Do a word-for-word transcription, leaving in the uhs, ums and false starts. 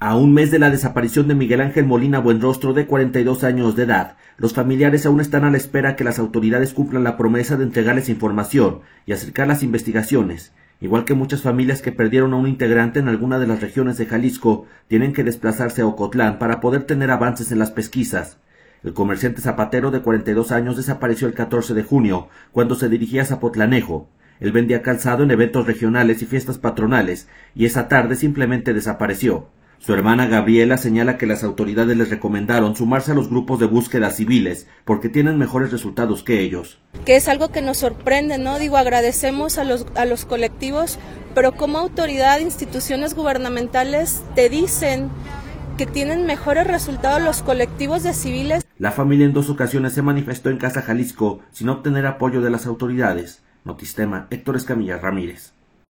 A un mes de la desaparición de Miguel Ángel Molina Buenrostro, de cuarenta y dos años de edad, los familiares aún están a la espera que las autoridades cumplan la promesa de entregarles información y acercar las investigaciones. Igual que muchas familias que perdieron a un integrante en alguna de las regiones de Jalisco, tienen que desplazarse a Ocotlán para poder tener avances en las pesquisas. El comerciante zapatero de cuarenta y dos años desapareció el catorce de junio, cuando se dirigía a Zapotlanejo. Él vendía calzado en eventos regionales y fiestas patronales, y esa tarde simplemente desapareció. Su hermana Gabriela señala que las autoridades les recomendaron sumarse a los grupos de búsqueda civiles porque tienen mejores resultados que ellos. Que es algo que nos sorprende, ¿no? Digo, agradecemos a los, a los colectivos, pero como autoridad, instituciones gubernamentales te dicen que tienen mejores resultados los colectivos de civiles. La familia en dos ocasiones se manifestó en Casa Jalisco sin obtener apoyo de las autoridades. Notistema, Héctor Escamilla Ramírez.